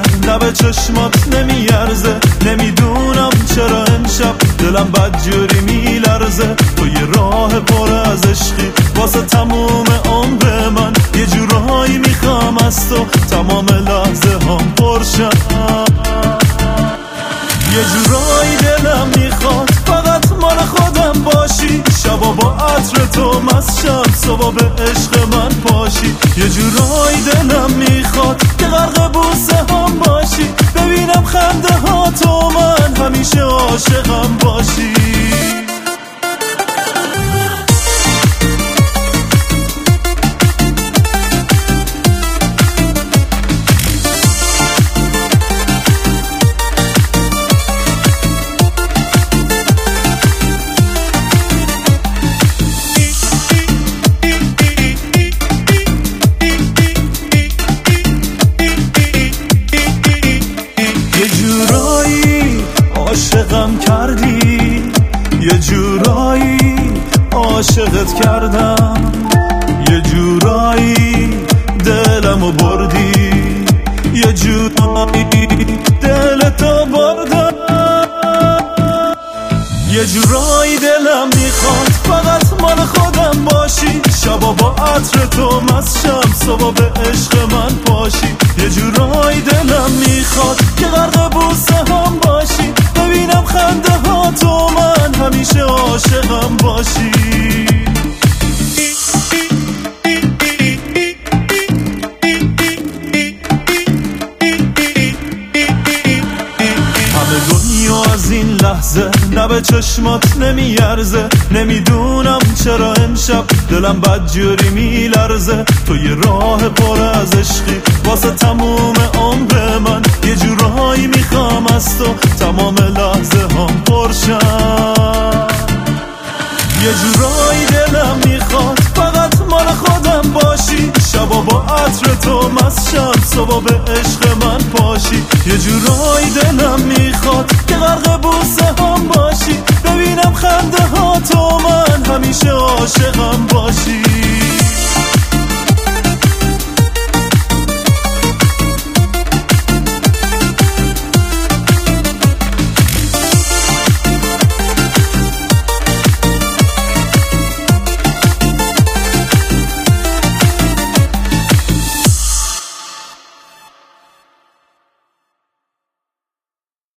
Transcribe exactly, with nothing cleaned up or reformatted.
نه به چشمات نمیارزه. نمیدونم چرا امشب دلم بدجوری میلرزه. تو یه راه پر از عشقی واسه تموم عمر من. یه جورایی میخوام از تو تمام لحظه هم پرشم. یه جورایی دلم میخواد فقط مال خودم باشی. شبا با عطر تو مستشم صبح به عشق من پاشی. یه جورایی دلم میخواد که غرق بوسه هم باشی. ببینم خنده ها تو من همیشه عاشقم باشی. عاشقم کردی یه جورایی عاشقت کردم. یه جورایی دلمو بردی یه جورایی دلتو بردم. یه جورایی دلم میخواد فقط مال خودم باشی. شبا با عطر تو مستشم صبح به عشق من پاشی. یه جورایی دلم میخواد که غرق بوسه هم باشی. ببینم خنده ها تو من همیشه عاشقم باشی. از این لحظه نه به چشمات نمیارزه. نمیدونم چرا امشب دلم بدجوری میلرزه. تو یه راه پر از عشقی واسه تموم عمر من. یه جورایی میخوام از تو تمام لحظه هم پرشم. یه جورایی دلم میخواد فقط مال خودم باشی. شبا با عطر تو مستشم صبح به عشق من پاشی. یه جورایی دلم میخواد که غرق بوسه هم باشی. ببینم خنده ها تو من همیشه عاشقم باشی.